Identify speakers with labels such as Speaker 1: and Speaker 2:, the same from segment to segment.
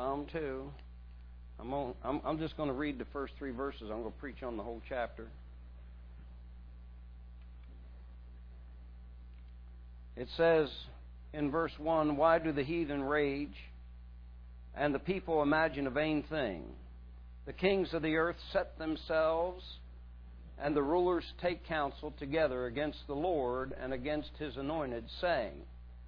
Speaker 1: Psalm 2. I'm just going to read the first 3 verses. I'm going to preach on the whole chapter. It says in verse 1, "Why do the heathen rage, and the people imagine a vain thing? The kings of the earth set themselves, and the rulers take counsel together against the Lord and against His anointed, saying,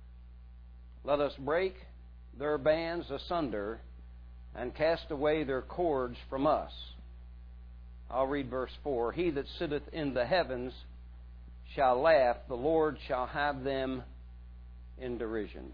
Speaker 1: Let us break their bands asunder and cast away their cords from us." I'll read verse 4. "He that sitteth in the heavens shall laugh, the Lord shall have them in derision."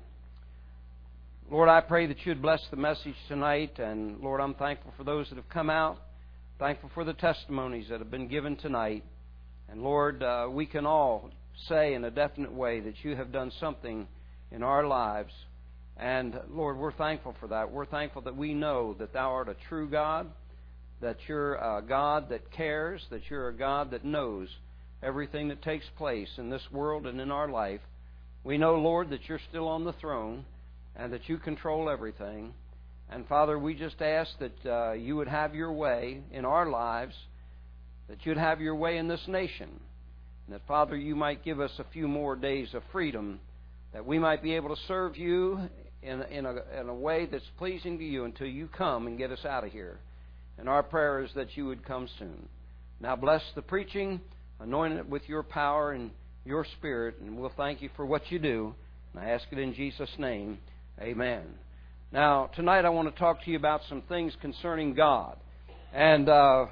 Speaker 1: Lord, I pray that You'd bless the message tonight. And Lord, I'm thankful for those that have come out. Thankful for the testimonies that have been given tonight. And Lord, we can all say in a definite way that You have done something in our lives. And Lord, we're thankful for that. We're thankful that we know that Thou art a true God, that You're a God that cares, that You're a God that knows everything that takes place in this world and in our life. We know, Lord, that You're still on the throne and that You control everything. And Father, we just ask that You would have Your way in our lives, that You'd have Your way in this nation, and that, Father, You might give us a few more days of freedom, that we might be able to serve You in a way that's pleasing to You until You come and get us out of here. And our prayer is that You would come soon. Now bless the preaching, anoint it with Your power and Your Spirit, and we'll thank You for what You do. And I ask it in Jesus' name. Amen. Now, tonight I want to talk to you about some things concerning God. And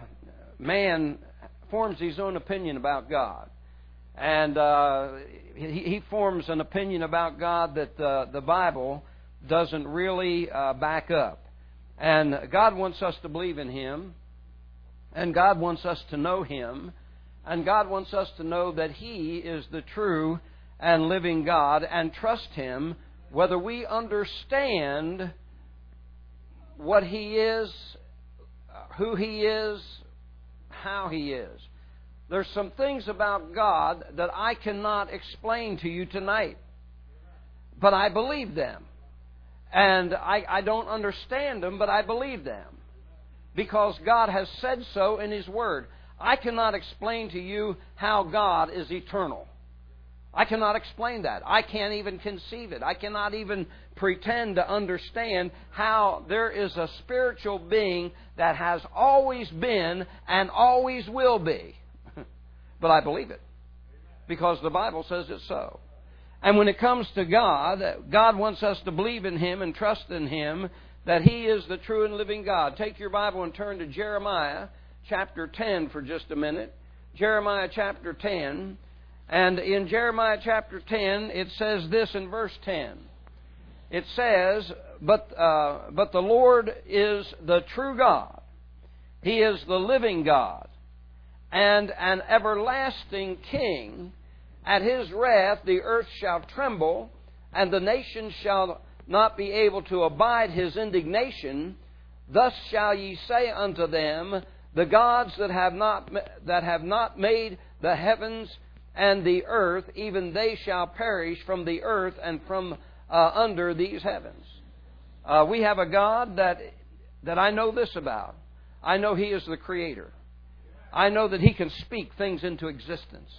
Speaker 1: man forms his own opinion about God. And he forms an opinion about God that the Bible doesn't really back up. And God wants us to believe in Him. And God wants us to know Him. And God wants us to know that He is the true and living God, and trust Him whether we understand what He is, who He is, how He is. There's some things about God that I cannot explain to you tonight, but I believe them. And I don't understand them, but I believe them, because God has said so in His Word. I cannot explain to you how God is eternal. I cannot explain that. I can't even conceive it. I cannot even pretend to understand how there is a spiritual being that has always been and always will be. But I believe it, because the Bible says it so. And when it comes to God, God wants us to believe in Him and trust in Him, that He is the true and living God. Take your Bible and turn to Jeremiah chapter 10 for just a minute. Jeremiah chapter 10. And in Jeremiah chapter 10, it says this in verse 10. It says, But the Lord is the true God. He is the living God, and an everlasting King. At His wrath the earth shall tremble, and the nations shall not be able to abide His indignation. Thus shall ye say unto them, The gods that have not made the heavens and the earth, even they shall perish from the earth and from under these heavens. We have a God that I know this about. I know He is the Creator. I know that He can speak things into existence.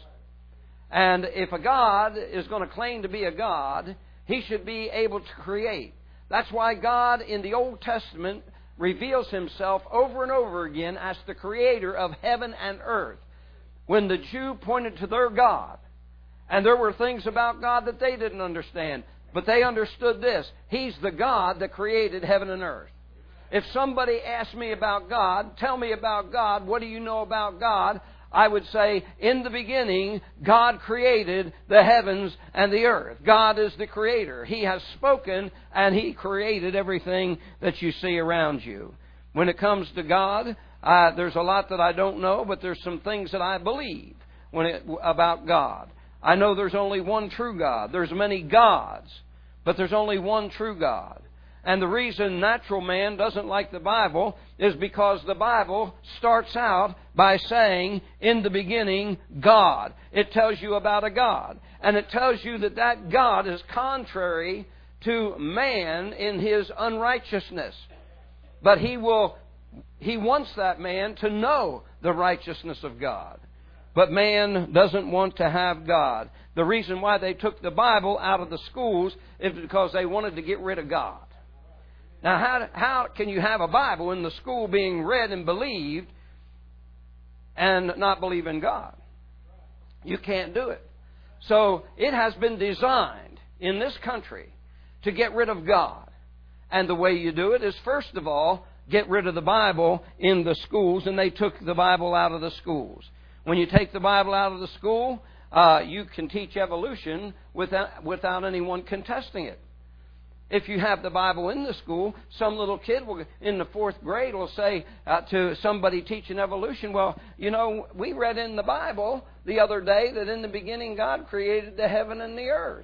Speaker 1: And if a God is going to claim to be a God, He should be able to create. That's why God in the Old Testament reveals Himself over and over again as the Creator of heaven and earth. When the Jew pointed to their God, and there were things about God that they didn't understand, but they understood this: He's the God that created heaven and earth. If somebody asked me about God, tell me about God, what do you know about God? I would say, in the beginning, God created the heavens and the earth. God is the Creator. He has spoken, and He created everything that you see around you. When it comes to God, there's a lot that I don't know, but there's some things that I believe about God. I know there's only one true God. There's many gods, but there's only one true God. And the reason natural man doesn't like the Bible is because the Bible starts out by saying, in the beginning, God. It tells you about a God. And it tells you that that God is contrary to man in his unrighteousness. But He wants that man to know the righteousness of God. But man doesn't want to have God. The reason why they took the Bible out of the schools is because they wanted to get rid of God. Now, how can you have a Bible in the school being read and believed and not believe in God? You can't do it. So it has been designed in this country to get rid of God. And the way you do it is, first of all, get rid of the Bible in the schools, and they took the Bible out of the schools. When you take the Bible out of the school, you can teach evolution without anyone contesting it. If you have the Bible in the school, some little kid in the 4th grade will say to somebody teaching evolution, well, you know, we read in the Bible the other day that in the beginning God created the heaven and the earth.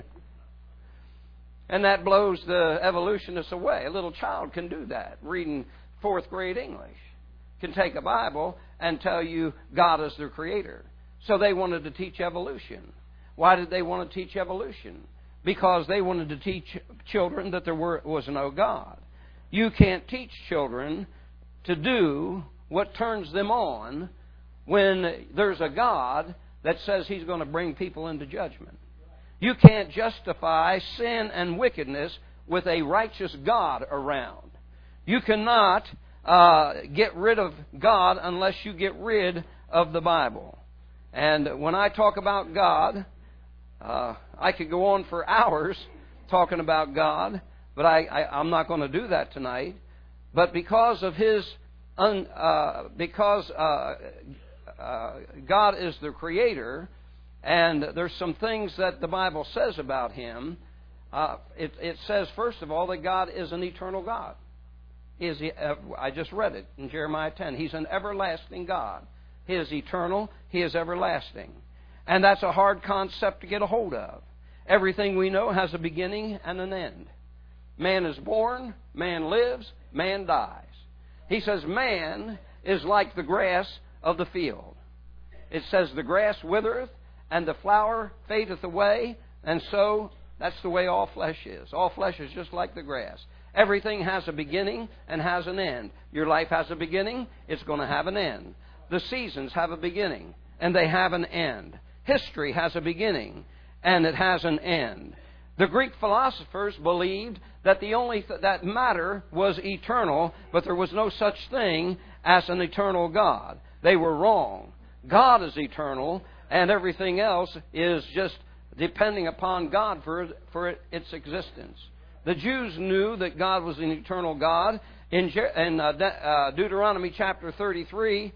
Speaker 1: And that blows the evolutionists away. A little child can do that, reading 4th grade English. Can take a Bible and tell you God is their creator. So they wanted to teach evolution. Why did they want to teach evolution? Because they wanted to teach children that there was no God. You can't teach children to do what turns them on when there's a God that says He's going to bring people into judgment. You can't justify sin and wickedness with a righteous God around. You cannot get rid of God unless you get rid of the Bible. And when I talk about God, I could go on for hours talking about God, but I'm not going to do that tonight. But because of God is the Creator, and there's some things that the Bible says about Him. It says, first of all, that God is an eternal God. I just read it in Jeremiah 10. He's an everlasting God. He is eternal. He is everlasting. And that's a hard concept to get a hold of. Everything we know has a beginning and an end. Man is born, man lives, man dies. He says man is like the grass of the field. It says the grass withereth and the flower fadeth away, and so that's the way all flesh is. All flesh is just like the grass. Everything has a beginning and has an end. Your life has a beginning, it's going to have an end. The seasons have a beginning, and they have an end. History has a beginning, and it has an end. The Greek philosophers believed that that matter was eternal, but there was no such thing as an eternal God. They were wrong. God is eternal, and everything else is just depending upon God for its existence. The Jews knew that God was an eternal God. In Deuteronomy chapter 33,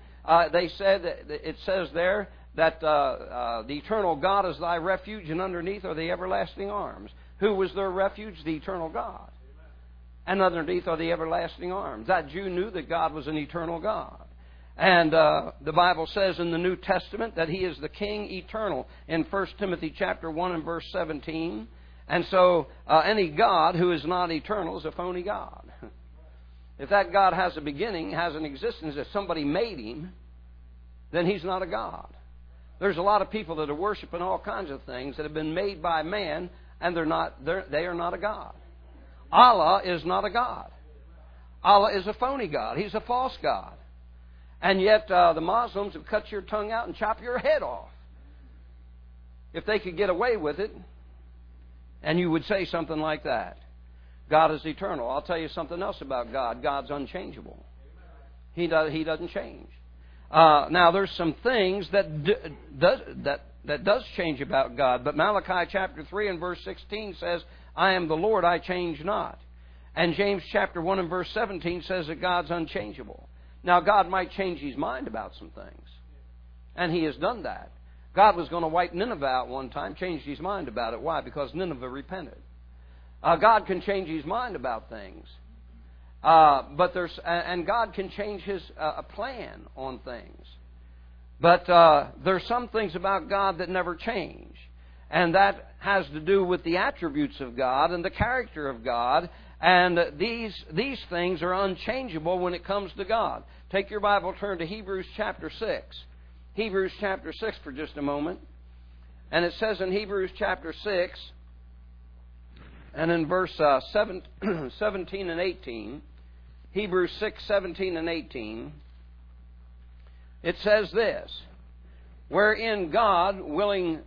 Speaker 1: it says there that the eternal God is thy refuge, and underneath are the everlasting arms. Who was their refuge? The eternal God. And underneath are the everlasting arms. That Jew knew that God was an eternal God. And the Bible says in the New Testament that He is the King eternal in 1 Timothy chapter 1 and verse 17. And so any God who is not eternal is a phony God. If that God has a beginning, has an existence, if somebody made Him, then He's not a God. There's a lot of people that are worshiping all kinds of things that have been made by man, and they are not a God. Allah is not a God. Allah is a phony God. He's a false God. And yet the Muslims have cut your tongue out and chop your head off. If they could get away with it, and you would say something like that. God is eternal. I'll tell you something else about God. God's unchangeable. He doesn't change. Now, there's some things that does change about God. But Malachi chapter 3 and verse 16 says, I am the Lord, I change not. And James chapter 1 and verse 17 says that God's unchangeable. Now, God might change His mind about some things. And He has done that. God was going to wipe Nineveh out one time, changed His mind about it. Why? Because Nineveh repented. God can change His mind about things. And God can change His plan on things. But there's some things about God that never change. And that has to do with the attributes of God and the character of God. And these things are unchangeable when it comes to God. Take your Bible, turn to Hebrews chapter 6. Hebrews chapter 6 for just a moment. And it says in Hebrews chapter 6, and in verse 17 and 18, Hebrews 6:17 and 18, it says this, wherein God willing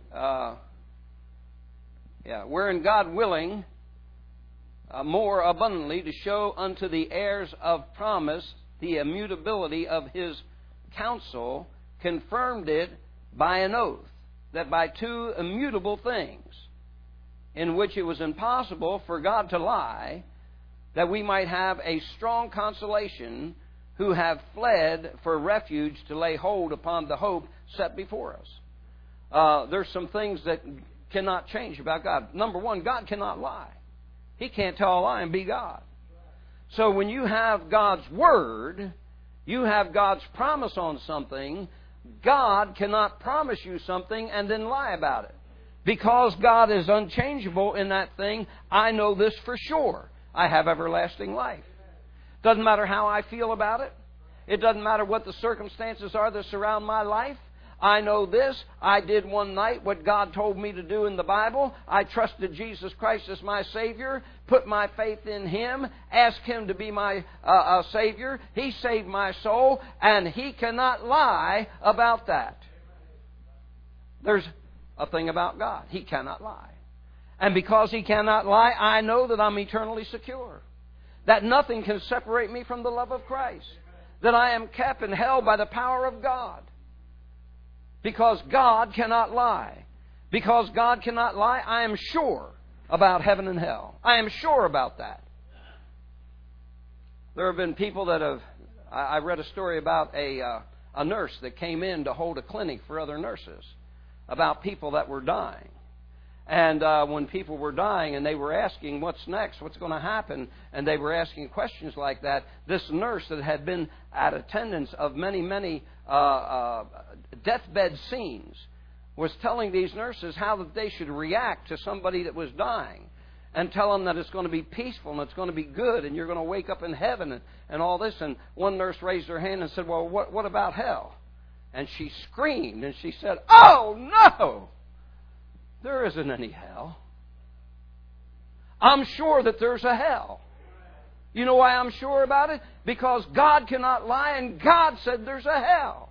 Speaker 1: more abundantly to show unto the heirs of promise the immutability of His counsel, confirmed it by an oath, that by two immutable things, in which it was impossible for God to lie, that we might have a strong consolation, who have fled for refuge to lay hold upon the hope set before us. There's some things that cannot change about God. Number one, God cannot lie. He can't tell a lie and be God. So when you have God's Word, you have God's promise on something, God cannot promise you something and then lie about it. Because God is unchangeable in that thing, I know this for sure. I have everlasting life. Doesn't matter how I feel about it. It doesn't matter what the circumstances are that surround my life. I know this. I did one night what God told me to do in the Bible. I trusted Jesus Christ as my Savior, put my faith in Him, asked Him to be my Savior. He saved my soul, and He cannot lie about that. There's a thing about God. He cannot lie. And because He cannot lie, I know that I'm eternally secure. That nothing can separate me from the love of Christ. That I am kept and held by the power of God. Because God cannot lie. Because God cannot lie, I am sure about heaven and hell. I am sure about that. There have been people that have... I read a story about a nurse that came in to hold a clinic for other nurses about people that were dying. And when people were dying and they were asking, what's next, what's going to happen, and they were asking questions like that, this nurse that had been at attendance of many, many deathbed scenes was telling these nurses how that they should react to somebody that was dying, and tell them that it's going to be peaceful and it's going to be good and you're going to wake up in heaven and all this. And one nurse raised her hand and said, well, what about hell? And she screamed and she said, oh, no! There isn't any hell. I'm sure that there's a hell. You know why I'm sure about it? Because God cannot lie, and God said there's a hell.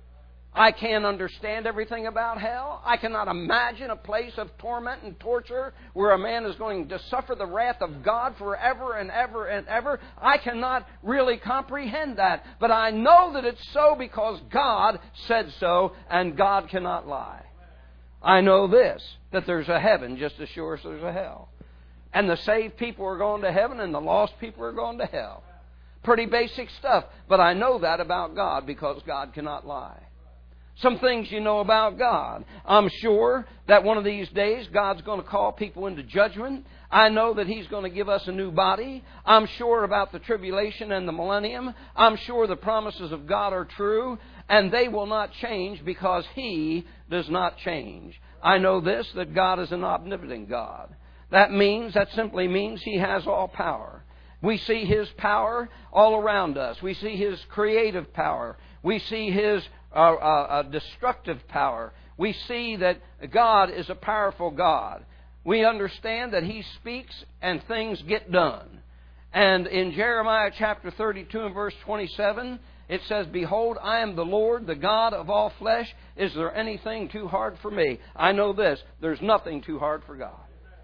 Speaker 1: I can't understand everything about hell. I cannot imagine a place of torment and torture where a man is going to suffer the wrath of God forever and ever and ever. I cannot really comprehend that. But I know that it's so because God said so, and God cannot lie. I know this, that there's a heaven just as sure as there's a hell. And the saved people are going to heaven and the lost people are going to hell. Pretty basic stuff, but I know that about God because God cannot lie. Some things you know about God. I'm sure that one of these days God's going to call people into judgment. I know that He's going to give us a new body. I'm sure about the tribulation and the millennium. I'm sure the promises of God are true, and they will not change because He does not change. I know this, that God is an omnipotent God. That simply means He has all power. We see His power all around us. We see His creative power. We see His destructive power. We see that God is a powerful God. We understand that He speaks and things get done. And in Jeremiah chapter 32 and verse 27, it says, behold, I am the Lord, the God of all flesh. Is there anything too hard for me? I know this, there's nothing too hard for God.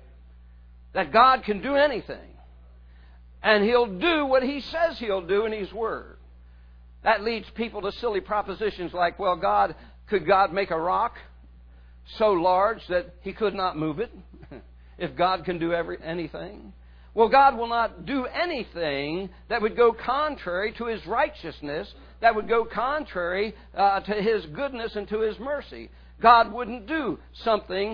Speaker 1: That God can do anything. And He'll do what He says He'll do in His Word. That leads people to silly propositions like, well, could God make a rock so large that He could not move it? If God can do anything? Well, God will not do anything that would go contrary to His righteousness, that would go contrary to His goodness and to His mercy. God wouldn't do something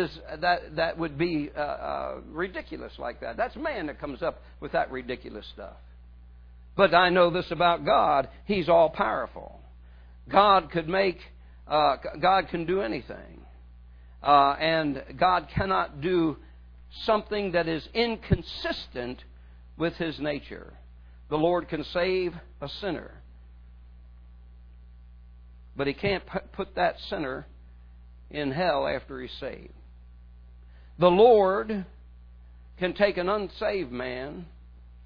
Speaker 1: that would be ridiculous like that. That's man that comes up with that ridiculous stuff. But I know this about God. He's all powerful. God can do anything. And God cannot do something that is inconsistent with His nature. The Lord can save a sinner, but He can't put that sinner in hell after he's saved. The Lord can take an unsaved man,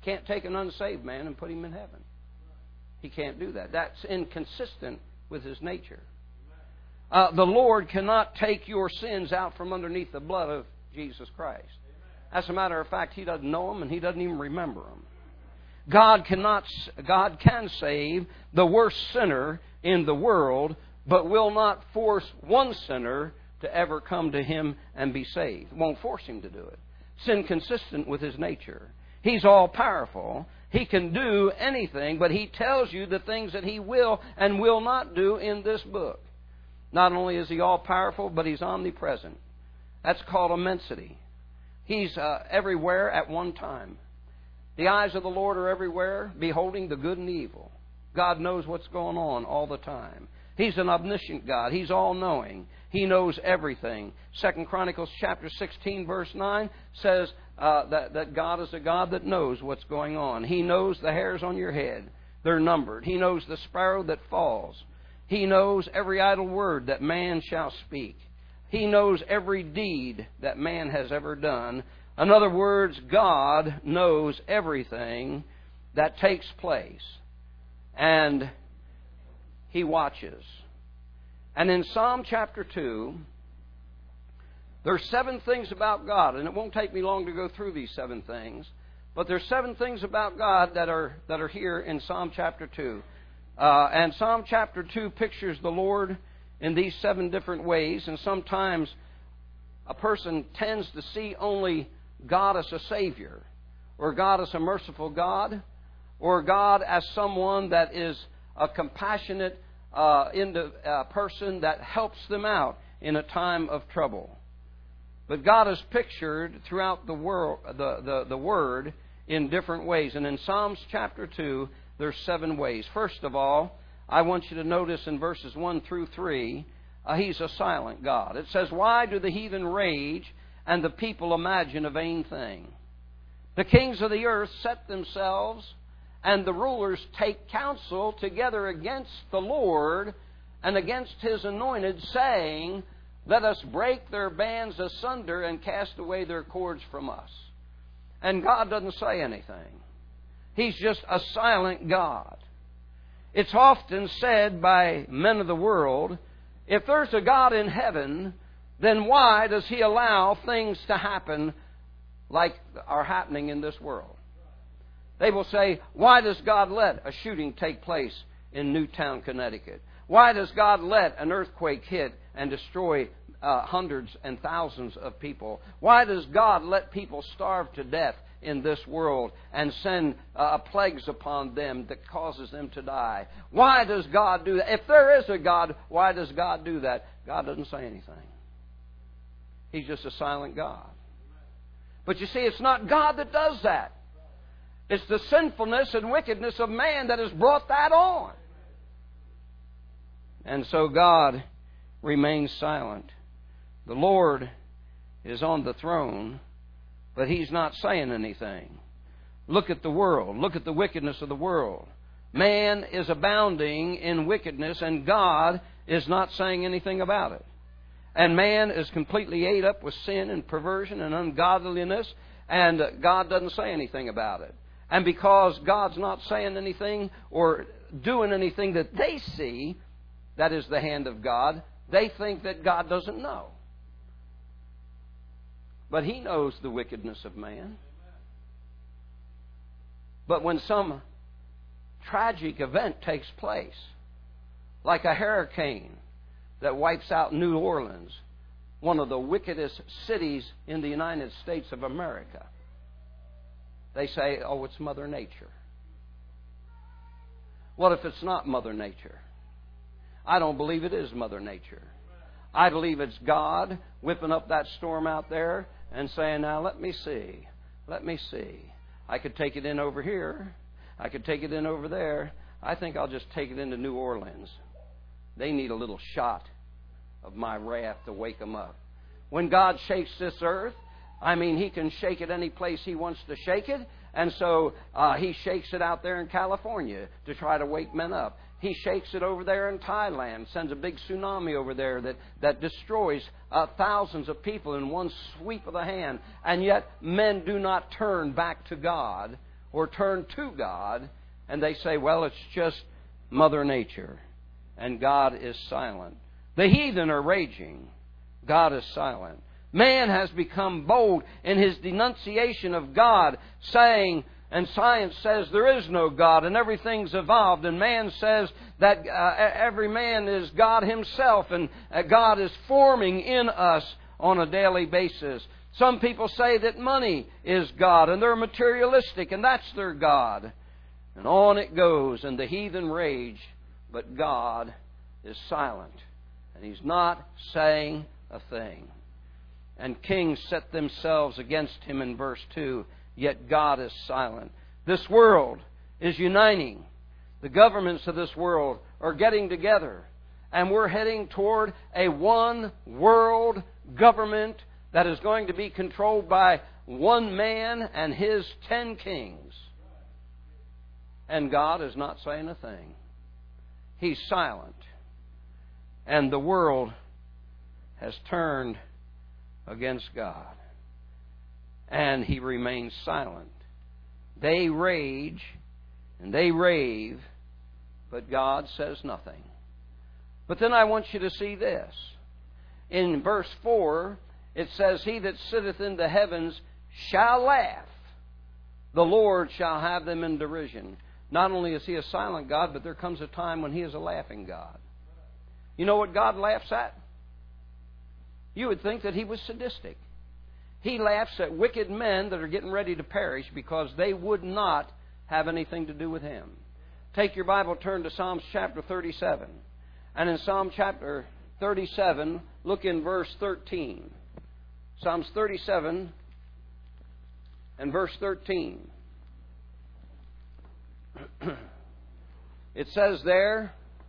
Speaker 1: Can't take an unsaved man and put him in heaven. He can't do that. That's inconsistent with His nature. The Lord cannot take your sins out from underneath the blood of Jesus Christ. As a matter of fact, He doesn't know them and He doesn't even remember them. God can save the worst sinner in the world, but will not force one sinner to ever come to Him and be saved. Won't force him to do it. It's inconsistent with His nature. He's all-powerful. He can do anything, but He tells you the things that He will and will not do in this book. Not only is He all-powerful, but He's omnipresent. That's called immensity. He's everywhere at one time. The eyes of the Lord are everywhere, beholding the good and the evil. God knows what's going on all the time. He's an omniscient God. He's all-knowing. He knows everything. 2 Chronicles chapter 16, verse 9 says that God is a God that knows what's going on. He knows the hairs on your head. They're numbered. He knows the sparrow that falls. He knows every idle word that man shall speak. He knows every deed that man has ever done. In other words, God knows everything that takes place. And He watches. And in Psalm chapter 2, there's 7 things about God. And it won't take me long to go through these 7 things. But there's 7 things about God that are here in Psalm chapter 2. And Psalm chapter 2 pictures the Lord in these 7 different ways. And sometimes a person tends to see only God as a Savior, or God as a merciful God, or God as someone that is a compassionate person that helps them out in a time of trouble. But God is pictured throughout the Word in different ways. And in Psalms chapter 2, there's 7 ways. First of all, I want you to notice in verses 1 through 3, He's a silent God. It says, "Why do the heathen rage and the people imagine a vain thing? The kings of the earth set themselves, and the rulers take counsel together against the Lord and against His anointed, saying, Let us break their bands asunder and cast away their cords from us." And God doesn't say anything. He's just a silent God. It's often said by men of the world, if there's a God in heaven, then why does He allow things to happen like are happening in this world? They will say, why does God let a shooting take place in Newtown, Connecticut? Why does God let an earthquake hit and destroy hundreds and thousands of people? Why does God let people starve to death in this world and send plagues upon them that causes them to die? Why does God do that? If there is a God, why does God do that? God doesn't say anything. He's just a silent God. But you see, it's not God that does that. It's the sinfulness and wickedness of man that has brought that on. And so God remains silent. The Lord is on the throne, but He's not saying anything. Look at the world. Look at the wickedness of the world. Man is abounding in wickedness, and God is not saying anything about it. And man is completely ate up with sin and perversion and ungodliness, and God doesn't say anything about it. And because God's not saying anything or doing anything that they see, that is the hand of God, they think that God doesn't know. But He knows the wickedness of man. But when some tragic event takes place, like a hurricane that wipes out New Orleans, one of the wickedest cities in the United States of America, they say, oh, it's Mother Nature. What if it's not Mother Nature? I don't believe it is Mother Nature. I believe it's God whipping up that storm out there and saying, now let me see. Let me see. I could take it in over here. I could take it in over there. I think I'll just take it into New Orleans. They need a little shot of my wrath to wake them up. When God shakes this earth, I mean, He can shake it any place He wants to shake it. And so He shakes it out there in California to try to wake men up. He shakes it over there in Thailand, sends a big tsunami over there that destroys thousands of people in one sweep of the hand. And yet men do not turn back to God or turn to God, and they say, well, it's just Mother Nature, and God is silent. The heathen are raging. God is silent. Man has become bold in his denunciation of God, saying, and science says there is no God and everything's evolved, and man says that every man is God himself, and God is forming in us on a daily basis. Some people say that money is God, and they're materialistic, and that's their God. And on it goes, and the heathen rage, but God is silent, and He's not saying a thing. And kings set themselves against Him in verse 2, yet God is silent. This world is uniting. The governments of this world are getting together, and we're heading toward a one world government that is going to be controlled by one man and his 10 kings. And God is not saying a thing. He's silent. And the world has turned against God. And He remains silent. They rage and they rave, but God says nothing. But then I want you to see this. In verse 4, it says, He that sitteth in the heavens shall laugh. The Lord shall have them in derision. Not only is He a silent God, but there comes a time when He is a laughing God. You know what God laughs at? You would think that He was sadistic. He laughs at wicked men that are getting ready to perish because they would not have anything to do with Him. Take your Bible, turn to Psalms chapter 37. And in Psalm chapter 37, look in verse 13. Psalms 37 and verse 13. It says there,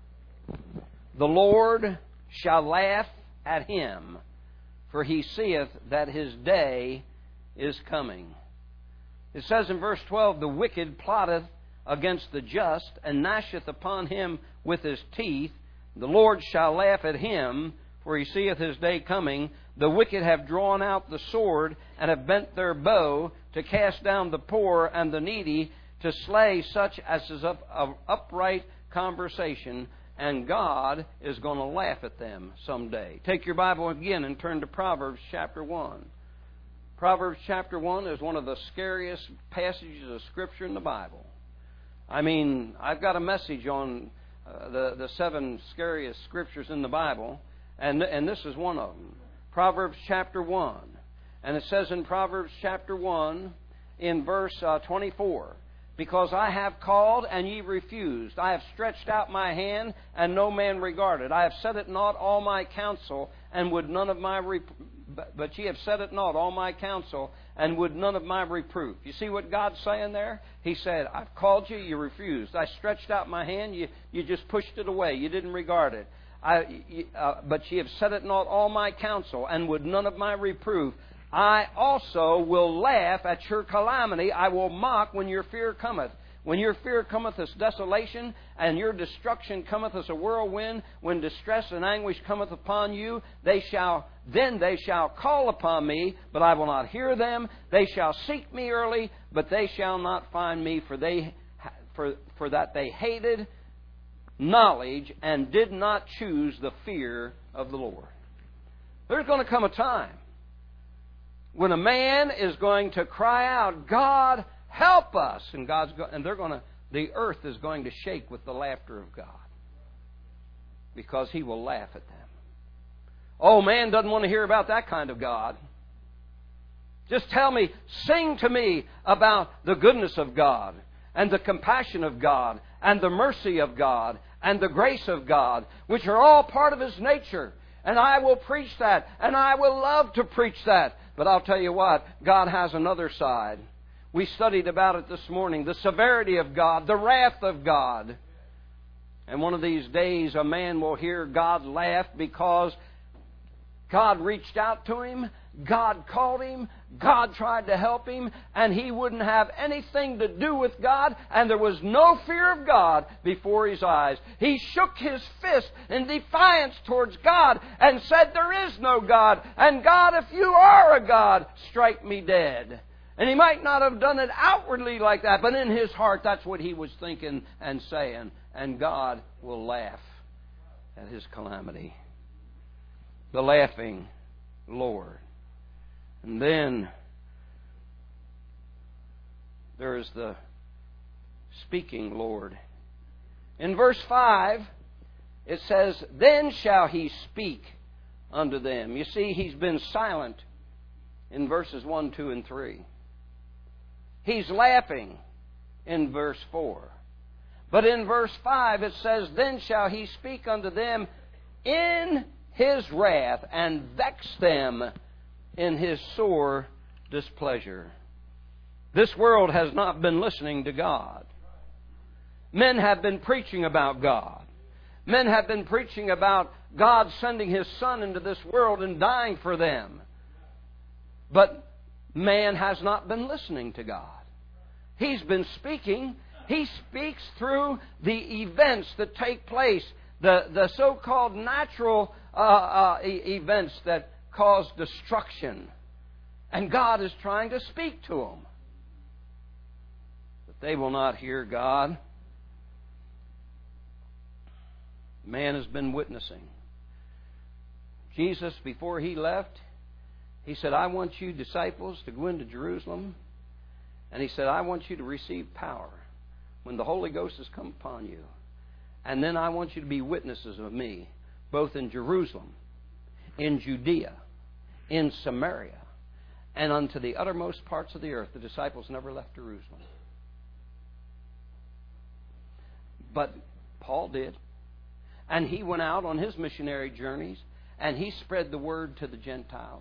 Speaker 1: The Lord shall laugh at him, for he seeth that his day is coming. It says in verse 12, The wicked plotteth against the just, and gnasheth upon him with his teeth. The Lord shall laugh at him, for he seeth his day coming. The wicked have drawn out the sword, and have bent their bow, to cast down the poor and the needy, to slay such as is of upright conversation. And God is going to laugh at them someday. Take your Bible again and turn to Proverbs chapter 1. Proverbs chapter 1 is one of the scariest passages of Scripture in the Bible. I mean, I've got a message on the 7 scariest Scriptures in the Bible, and this is one of them. Proverbs chapter 1. And it says in Proverbs chapter 1, in verse 24, Because I have called, and ye refused. I have stretched out my hand, and no man regarded. I have set it not all my counsel, and would none of my but ye have set it not all my counsel, and would none of my reproof. You see what God's saying there? He said, I've called you, you refused. I stretched out my hand, you just pushed it away. You didn't regard it. But ye have set it not all my counsel, and would none of my reproof. I also will laugh at your calamity. I will mock when your fear cometh. When your fear cometh as desolation, and your destruction cometh as a whirlwind, when distress and anguish cometh upon you, then they shall call upon me, but I will not hear them. They shall seek me early, but they shall not find me, for that they hated knowledge and did not choose the fear of the Lord. There's going to come a time when a man is going to cry out, God, help us! And the earth is going to shake with the laughter of God, because He will laugh at them. Oh, man doesn't want to hear about that kind of God. Just tell me, sing to me about the goodness of God, and the compassion of God, and the mercy of God, and the grace of God, which are all part of His nature. And I will preach that, and I will love to preach that. But I'll tell you what, God has another side. We studied about it this morning, the severity of God, the wrath of God. And one of these days, a man will hear God laugh because God reached out to him, God called him, God tried to help him, and he wouldn't have anything to do with God, and there was no fear of God before his eyes. He shook his fist in defiance towards God and said, there is no God, and God, if you are a God, strike me dead. And he might not have done it outwardly like that, but in his heart, that's what he was thinking and saying. And God will laugh at his calamity. The laughing Lord. And then there is the speaking Lord. In verse 5, it says, "Then shall he speak unto them." You see, he's been silent in verses 1, 2, and 3. He's laughing in verse 4. But in verse 5 it says, "Then shall he speak unto them in his wrath, and vex them in his sore displeasure." This world has not been listening to God. Men have been preaching about God. Men have been preaching about God sending His Son into this world and dying for them. But man has not been listening to God. He's been speaking. He speaks through the events that take place, the so-called natural events that cause destruction. And God is trying to speak to them. But they will not hear God. Man has been witnessing. Jesus, before He left, He said, "I want you disciples to go into Jerusalem." And He said, "I want you to receive power when the Holy Ghost has come upon you. And then I want you to be witnesses of me, both in Jerusalem, in Judea, in Samaria, and unto the uttermost parts of the earth." The disciples never left Jerusalem. But Paul did. And he went out on his missionary journeys, and he spread the word to the Gentiles.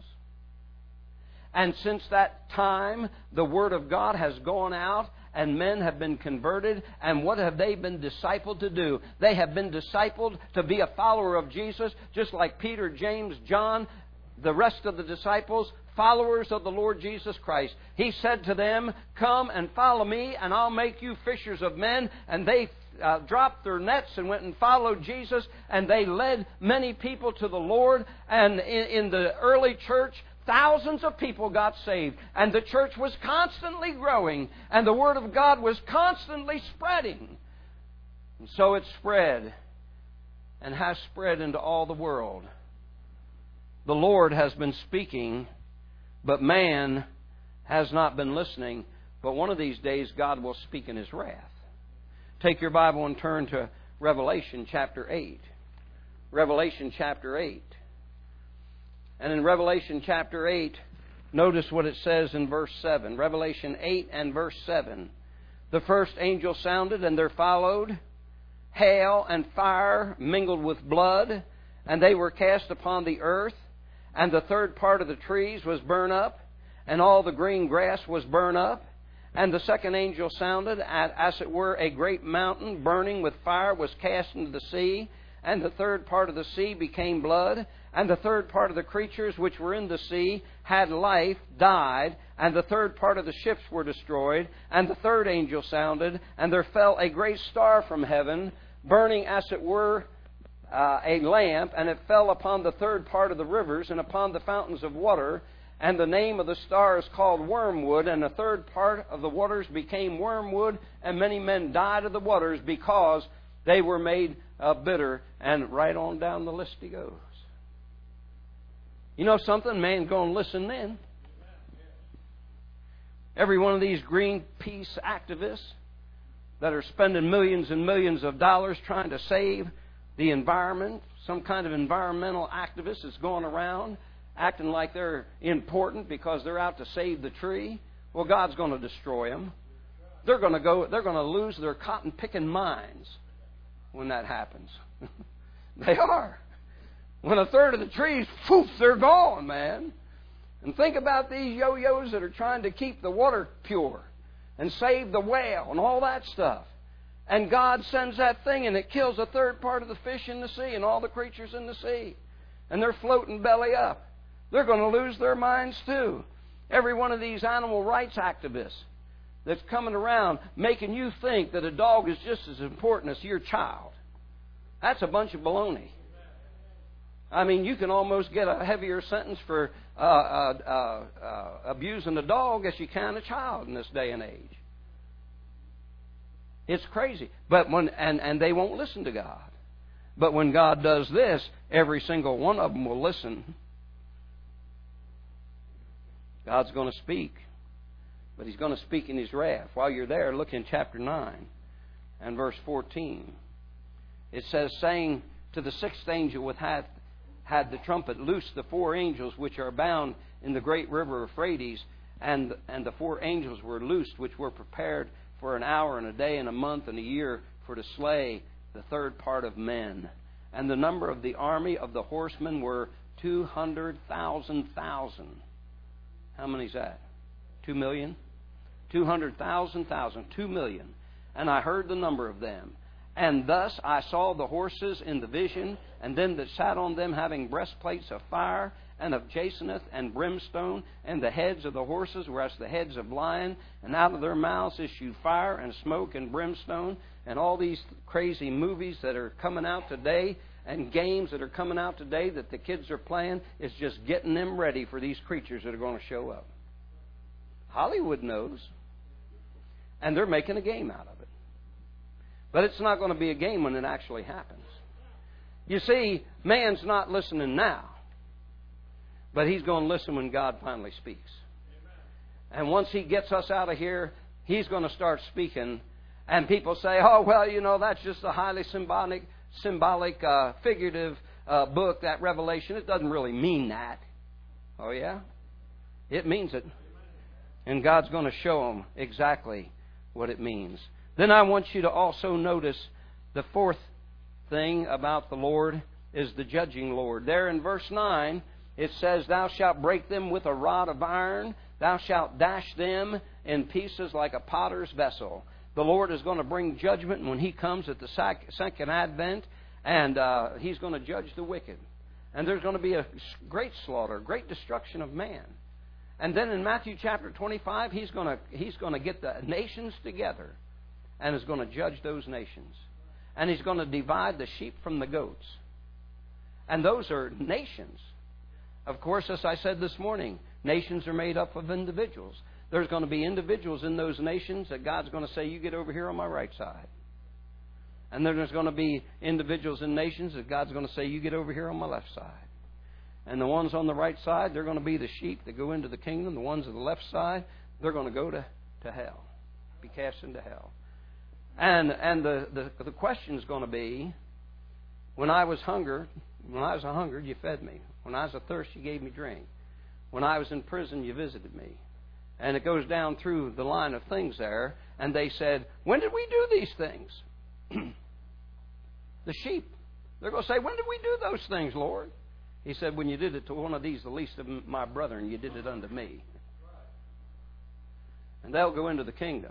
Speaker 1: And since that time, the Word of God has gone out, and men have been converted. And what have they been discipled to do? They have been discipled to be a follower of Jesus, just like Peter, James, John, the rest of the disciples, followers of the Lord Jesus Christ. He said to them, "Come and follow me, and I'll make you fishers of men." And they dropped their nets and went and followed Jesus, and they led many people to the Lord. And in the early church, thousands of people got saved, and the church was constantly growing, and the Word of God was constantly spreading. And so it spread and has spread into all the world. The Lord has been speaking, but man has not been listening. But one of these days, God will speak in His wrath. Take your Bible and turn to Revelation chapter 8. Revelation chapter 8. And in Revelation chapter 8, notice what it says in verse 7. Revelation 8 and verse 7. "The first angel sounded, and there followed hail and fire mingled with blood, and they were cast upon the earth. And the third part of the trees was burned up, and all the green grass was burned up. And the second angel sounded, and as it were a great mountain burning with fire was cast into the sea. And the third part of the sea became blood. And the third part of the creatures which were in the sea had life, died. And the third part of the ships were destroyed. And the third angel sounded, and there fell a great star from heaven, burning as it were a lamp. And it fell upon the third part of the rivers and upon the fountains of water. And the name of the star is called Wormwood. And the third part of the waters became wormwood. And many men died of the waters because they were made bitter." And right on down the list he goes. You know something? Man's going to listen then. Every one of these Greenpeace activists that are spending millions and millions of dollars trying to save the environment, some kind of environmental activist is going around acting like they're important because they're out to save the tree. Well, God's going to destroy them. They're going to lose their cotton-picking minds when that happens. They are. When a third of the trees, poof, they're gone, man. And think about these yo-yos that are trying to keep the water pure and save the whale and all that stuff. And God sends that thing and it kills a third part of the fish in the sea and all the creatures in the sea. And they're floating belly up. They're going to lose their minds too. Every one of these animal rights activists that's coming around making you think that a dog is just as important as your child. That's a bunch of baloney. I mean, you can almost get a heavier sentence for abusing a dog as you can a child in this day and age. It's crazy. But and they won't listen to God. But when God does this, every single one of them will listen. God's going to speak. But He's going to speak in His wrath. While you're there, look in chapter 9 and verse 14. It says, saying to the sixth angel which had the trumpet, loose the four angels which are bound in the great river Euphrates. And the four angels were loosed, which were prepared for an hour and a day and a month and a year for to slay the third part of men. And the number of the army of the horsemen were 200,000,000. How many is that? 2 million? 200,000,000. 2 million. And I heard the number of them. And thus I saw the horses in the vision, and them that sat on them having breastplates of fire, and of jacinth and brimstone, and the heads of the horses were as the heads of lions, and out of their mouths issued fire and smoke and brimstone. And all these crazy movies that are coming out today, and games that are coming out today that the kids are playing, is just getting them ready for these creatures that are going to show up. Hollywood knows, and they're making a game out of it. But it's not going to be a game when it actually happens. You see, man's not listening now, but he's going to listen when God finally speaks. And once He gets us out of here, He's going to start speaking. And people say, oh, well, you know, that's just a highly symbolic, figurative book, that Revelation. It doesn't really mean that. Oh, yeah? It means it. And God's going to show them exactly what it means. Then I want you to also notice the fourth thing about the Lord is the judging Lord. There in verse 9, it says, thou shalt break them with a rod of iron. Thou shalt dash them in pieces like a potter's vessel. The Lord is going to bring judgment when He comes at the second advent, and He's going to judge the wicked. And there's going to be a great slaughter, great destruction of man. And then in Matthew chapter 25, He's going to get the nations together and is going to judge those nations. And He's going to divide the sheep from the goats. And those are nations. Of course, as I said this morning, nations are made up of individuals. There's going to be individuals in those nations that God's going to say, you get over here on my right side. And then there's going to be individuals in nations that God's going to say, you get over here on my left side. And the ones on the right side, they're going to be the sheep that go into the kingdom. The ones on the left side, they're going to go to hell, be cast into hell. And the question is going to be, when I was hungered, you fed me. When I was athirst, you gave me drink. When I was in prison, you visited me. And it goes down through the line of things there. And they said, when did we do these things? The sheep. They're going to say, when did we do those things, Lord? He said, when you did it to one of these, the least of my brethren, you did it unto me. And they'll go into the kingdom.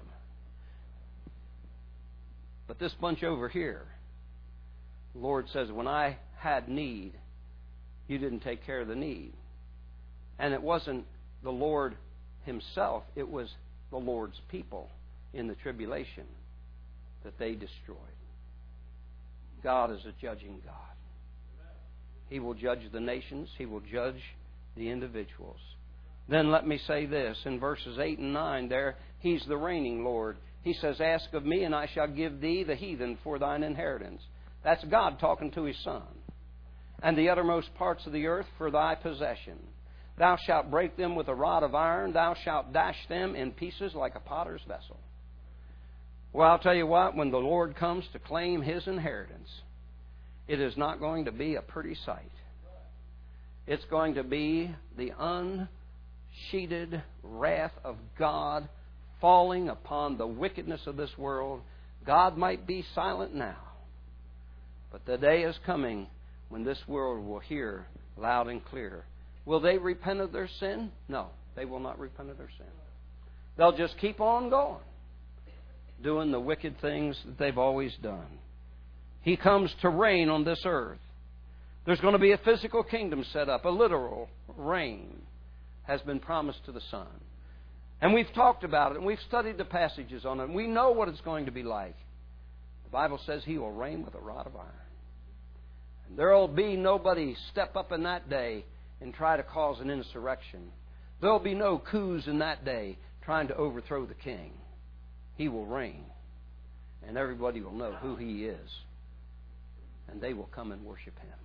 Speaker 1: But this bunch over here, the Lord says, when I had need, you didn't take care of the need. And it wasn't the Lord Himself, it was the Lord's people in the tribulation that they destroyed. God is a judging God. He will judge the nations. He will judge the individuals. Then let me say this. In verses 8 and 9 there, He's the reigning Lord. He says, ask of me, and I shall give thee the heathen for thine inheritance. That's God talking to His Son. And the uttermost parts of the earth for thy possession. Thou shalt break them with a rod of iron. Thou shalt dash them in pieces like a potter's vessel. Well, I'll tell you what, when the Lord comes to claim His inheritance, it is not going to be a pretty sight. It's going to be the unsheeted wrath of God falling upon the wickedness of this world. God might be silent now, but the day is coming when this world will hear loud and clear. Will they repent of their sin? No, they will not repent of their sin. They'll just keep on going, doing the wicked things that they've always done. He comes to reign on this earth. There's going to be a physical kingdom set up. A literal reign has been promised to the Son. And we've talked about it, and we've studied the passages on it, and we know what it's going to be like. The Bible says He will reign with a rod of iron. There will be nobody step up in that day and try to cause an insurrection. There will be no coups in that day trying to overthrow the king. He will reign. And everybody will know who He is. And they will come and worship Him.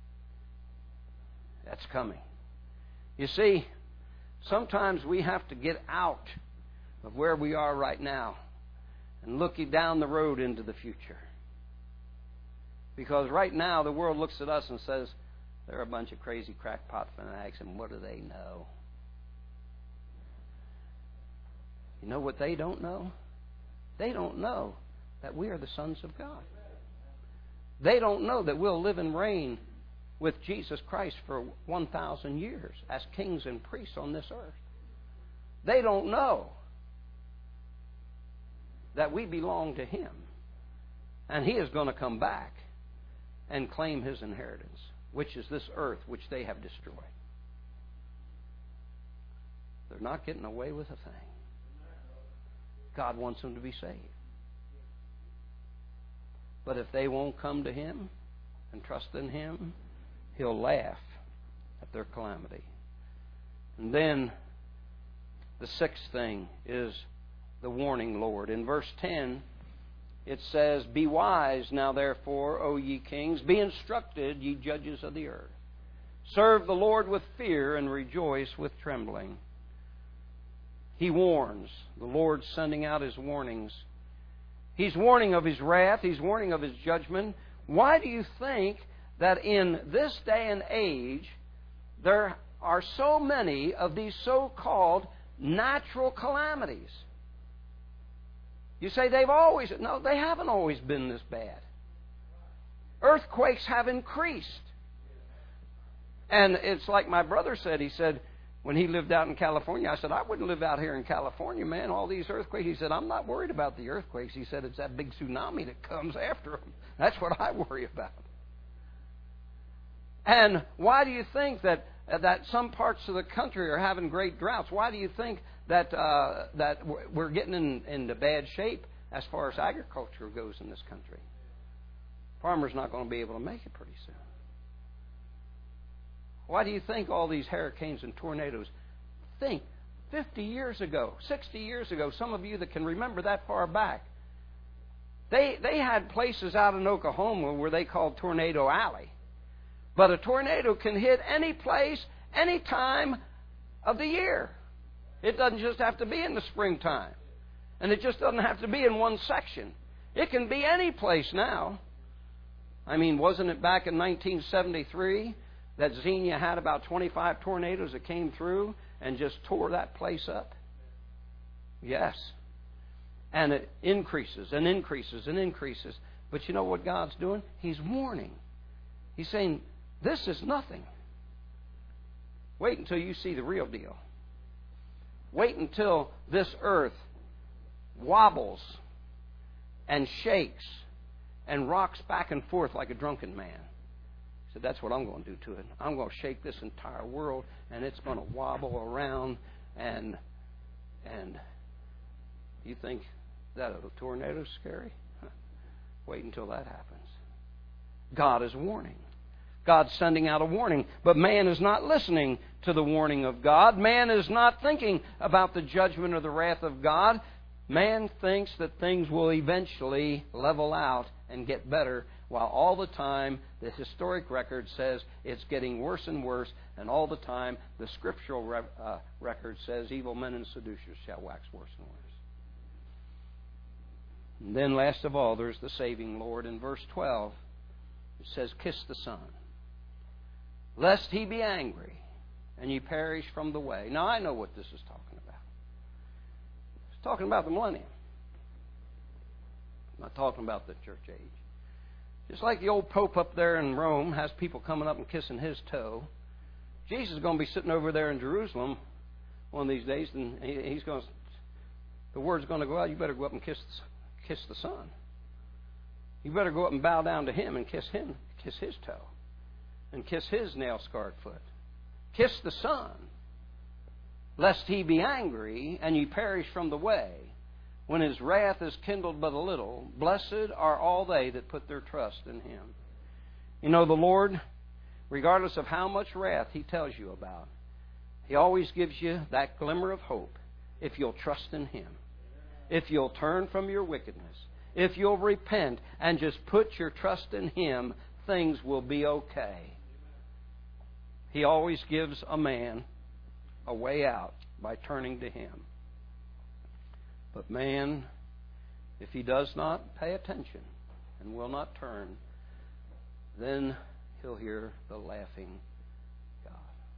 Speaker 1: That's coming. You see, sometimes we have to get out of where we are right now and look down the road into the future. Because right now the world looks at us and says, they're a bunch of crazy crackpot fanatics, and what do they know? You know what they don't know? They don't know that we are the sons of God. They don't know that we'll live and reign with Jesus Christ for 1,000 years as kings and priests on this earth. They don't know that we belong to Him. And He is going to come back and claim His inheritance, which is this earth which they have destroyed. They're not getting away with a thing. God wants them to be saved. But if they won't come to Him and trust in Him, He'll laugh at their calamity. And then the sixth thing is the warning, Lord. In verse 10, it says, Be wise now, therefore, O ye kings. Be instructed, ye judges of the earth. Serve the Lord with fear and rejoice with trembling. He warns. The Lord's sending out His warnings. He's warning of His wrath. He's warning of His judgment. Why do you think that in this day and age there are so many of these so-called natural calamities? You say they've always... No, they haven't always been this bad. Earthquakes have increased. And it's like my brother said. He said, when he lived out in California, I said, I wouldn't live out here in California, man, all these earthquakes. He said, I'm not worried about the earthquakes. He said, it's that big tsunami that comes after them. That's what I worry about. And why do you think that some parts of the country are having great droughts? Why do you think that we're getting into bad shape as far as agriculture goes in this country? Farmers not going to be able to make it pretty soon. Why do you think all these hurricanes and tornadoes? Think, 50 years ago, 60 years ago, some of you that can remember that far back, they had places out in Oklahoma where they called Tornado Alley. But a tornado can hit any place, any time of the year. It doesn't just have to be in the springtime. And it just doesn't have to be in one section. It can be any place now. I mean, wasn't it back in 1973 that Xenia had about 25 tornadoes that came through and just tore that place up? Yes. And it increases and increases and increases. But you know what God's doing? He's warning. He's saying, this is nothing. Wait until you see the real deal. Wait until this earth wobbles and shakes and rocks back and forth like a drunken man. He said, that's what I'm going to do to it. I'm going to shake this entire world, and it's going to wobble around. And you think that a tornado's scary? Wait until that happens. God is warning. God's sending out a warning. But man is not listening to the warning of God. Man is not thinking about the judgment or the wrath of God. Man thinks that things will eventually level out and get better, while all the time the historic record says it's getting worse and worse, and all the time the scriptural record says evil men and seducers shall wax worse and worse. And then last of all, there's the saving Lord. In verse 12, it says, Kiss the Son, lest He be angry, and ye perish from the way. Now, I know what this is talking about. It's talking about the millennium. I'm not talking about the church age. Just like the old Pope up there in Rome has people coming up and kissing his toe, Jesus is going to be sitting over there in Jerusalem one of these days, and he's going to, the word's going to go out, you better go up and kiss the Son. You better go up and bow down to Him and kiss His toe, and kiss His nail-scarred foot. Kiss the Son, lest He be angry, and ye perish from the way, when His wrath is kindled but a little. Blessed are all they that put their trust in Him. You know, the Lord, regardless of how much wrath He tells you about, He always gives you that glimmer of hope if you'll trust in Him. If you'll turn from your wickedness. If you'll repent and just put your trust in Him, things will be okay. He always gives a man a way out by turning to Him. But man, if he does not pay attention and will not turn, then he'll hear the laughing God.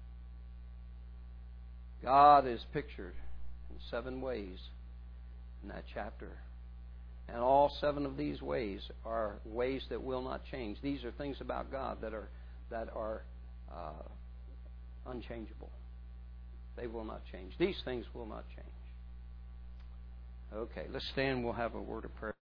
Speaker 1: God is pictured in 7 ways in that chapter. And all 7 of these ways are ways that will not change. These are things about God that are unchangeable. They will not change. These things will not change. Okay, let's stand. We'll have a word of prayer.